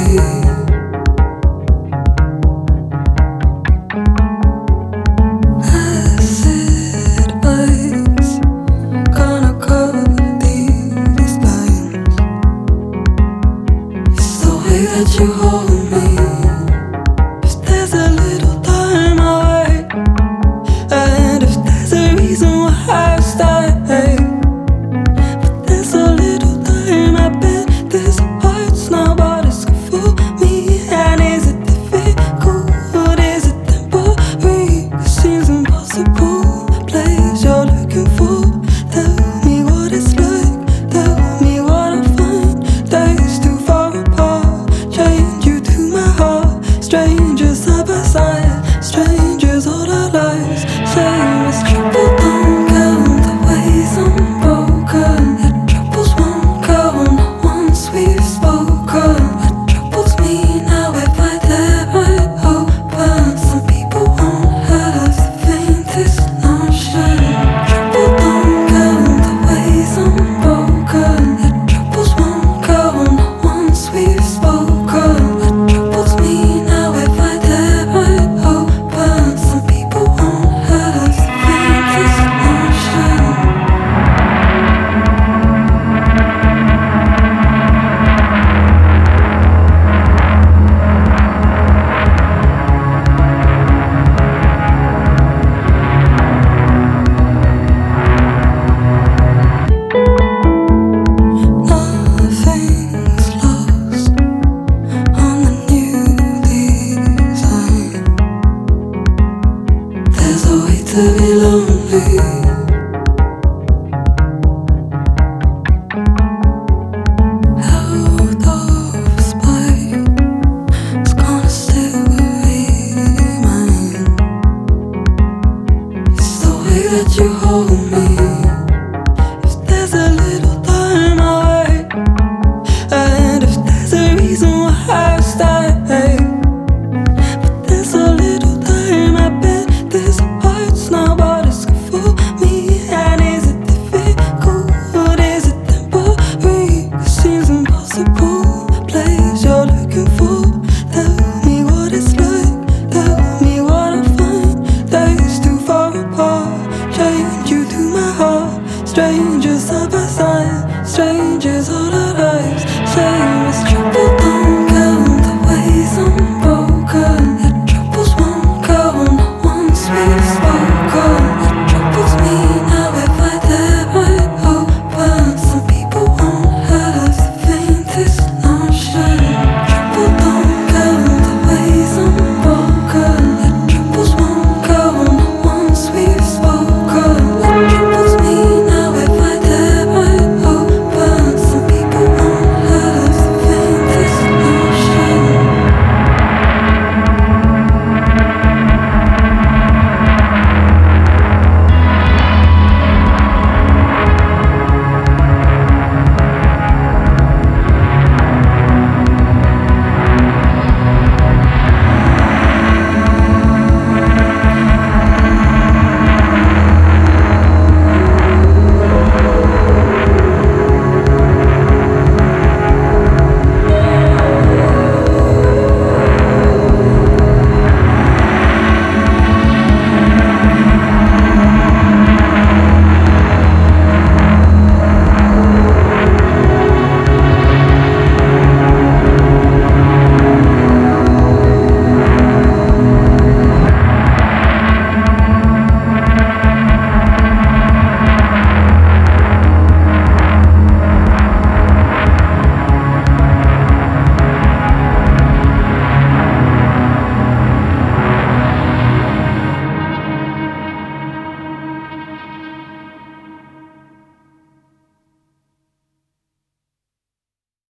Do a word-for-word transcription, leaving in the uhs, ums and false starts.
That you hold me. If there's a little time I wait, and if there's a reason why I stay, but there's a little time I bet this hurts now, but it's good for me. And is it difficult? Is it temporary? It seems impossible. Place you're looking for. Tell me what it's like. Tell me what I find. Days too far apart. Change you to my heart. Strangers side by side. Strangers all our lives. Same as trouble don't count the ways I'm broken. The troubles won't count not once we've spoken. What troubles me now if I let it open. Some people won't have the faintest notion. Trouble don't count the ways I'm broken. The troubles won't count not once we've spoken. What troubles me now if I let it open. Some people won't have the faintest notion. Nothing's lost on the new design. There's a way to be lonely. Out of spite, it's gonna still be mine. It's the way that you hold me. If there's a little time I wait, and if there's a reason why I stay, but there's a little time I bet this hurts now, but it's good for me. And is it difficult? Is it temporary? It seems impossible. Place you're looking for. Tell me what it's like. Tell me what I find. Days too far apart. Change you to my heart. Strangers side by side. Strangers